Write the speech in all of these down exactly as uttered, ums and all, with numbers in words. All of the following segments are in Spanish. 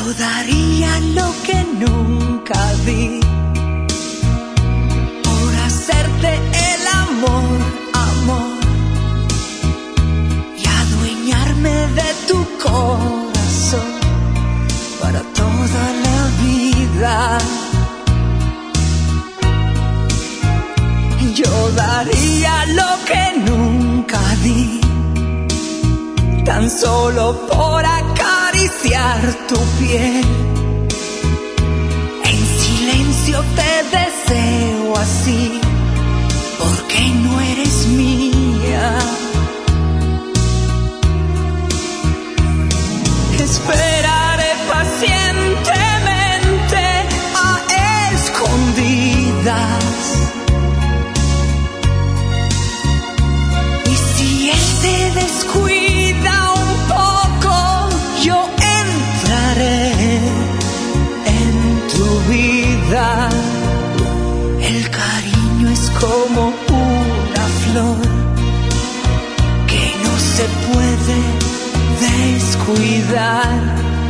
daría lo que nunca di por hacerte el amor, amor, y adueñarme de tu corazón para toda la vida. Yo daría lo que nunca di, tan solo por acariciar tu piel. En silencio te deseo así, porque no eres mía. Esperaré pacientemente a escondidas. Y si él te descuida un poco, yo entraré en tu vida. El cariño es como una flor que no se puede descuidar,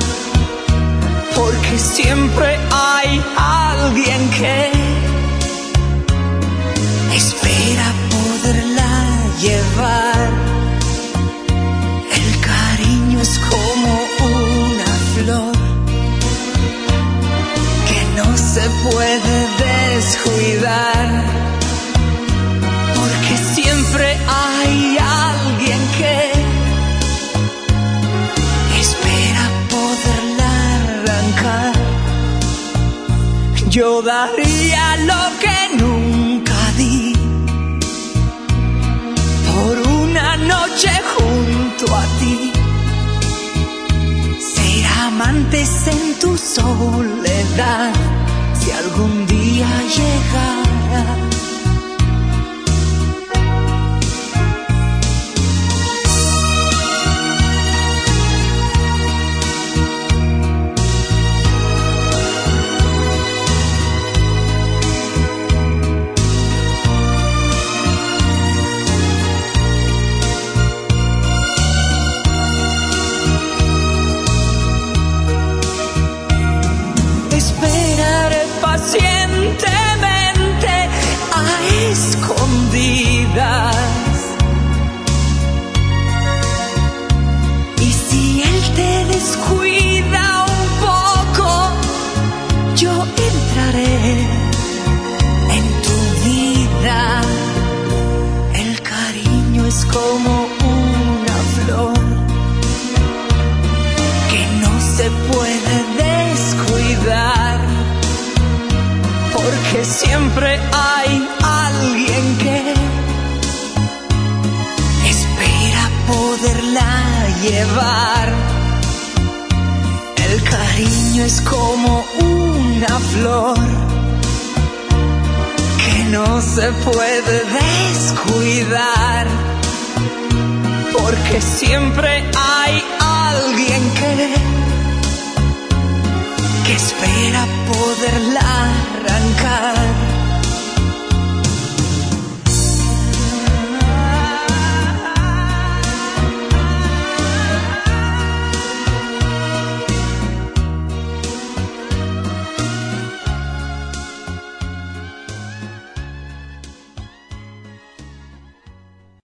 porque siempre hay alguien que espera poderla llevar. El cariño es como una flor que no se puede descuidar, porque siempre hay alguien que espera poderla arrancar. Yo daría lo que nunca di por una noche junto a ti, ser amantes en tu soledad, si algún día llegara. Esperaré pacientemente a escondidas. Y si él te descuida un poco, yo entraré en tu vida. El cariño es como una flor que no se puede descuidar, porque siempre hay alguien que espera poderla llevar. El cariño es como una flor que no se puede descuidar, porque siempre hay alguien que que espera poderla arrancar.